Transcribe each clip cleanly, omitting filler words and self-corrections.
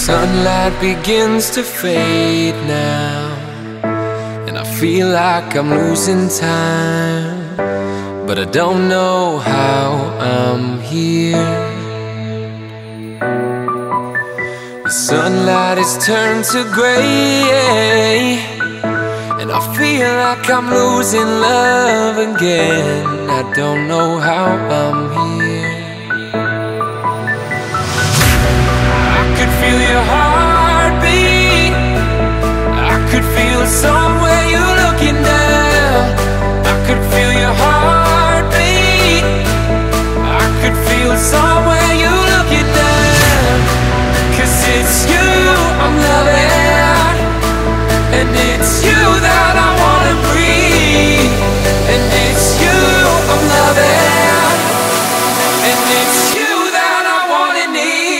Sunlight begins to fade now, and I feel like I'm losing time, but I don't know how I'm here. The sunlight has turned to gray, and I feel like I'm losing love again. I don't know how I'm here. I could feel your heartbeat, I could feel somewhere you're looking down. I could feel your heartbeat, I could feel somewhere you're looking down. 'Cause it's you I'm loving, and it's you that I wanna breathe. And it's you I'm loving, and it's you that I wanna need.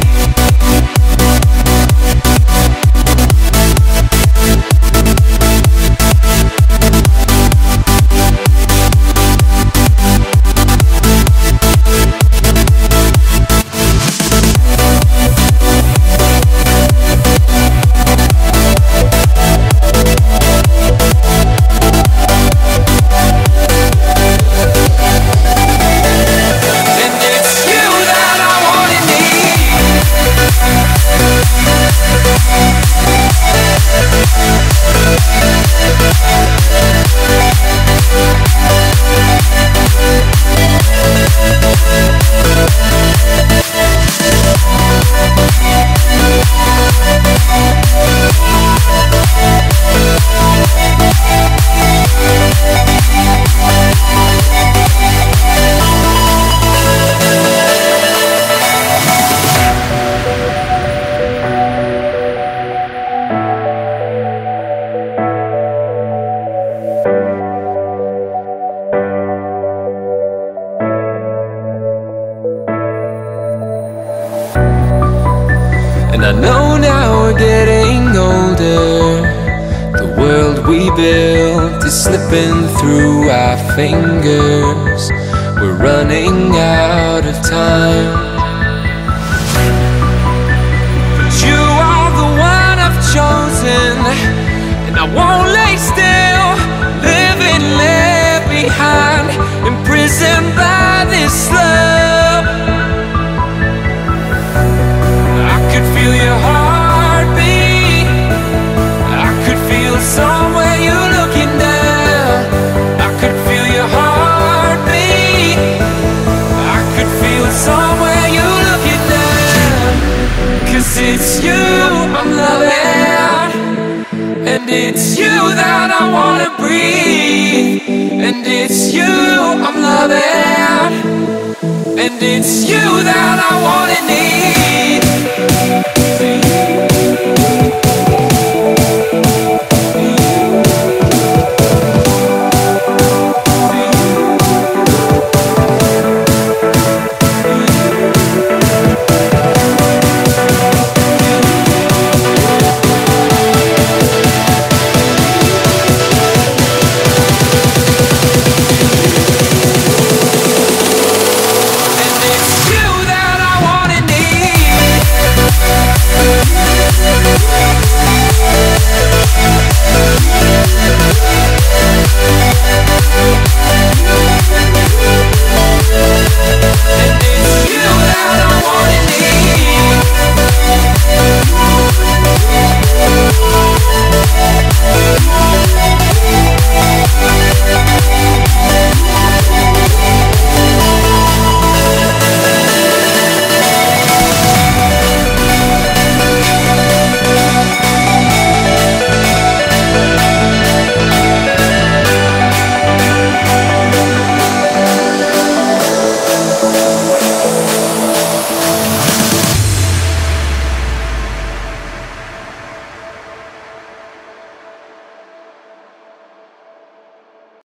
And I know now we're getting older, the world we built is slipping through our fingers. We're running out of time, but you are the one I've chosen, and I won't lay still, living left behind, imprisoned by this love. I could feel your heartbeat, I could feel somewhere you're looking down. I could feel your heartbeat, I could feel somewhere you're looking down. 'Cause it's you I'm loving, and it's you that I wanna breathe. And it's you I'm loving, and it's you that I wanna need.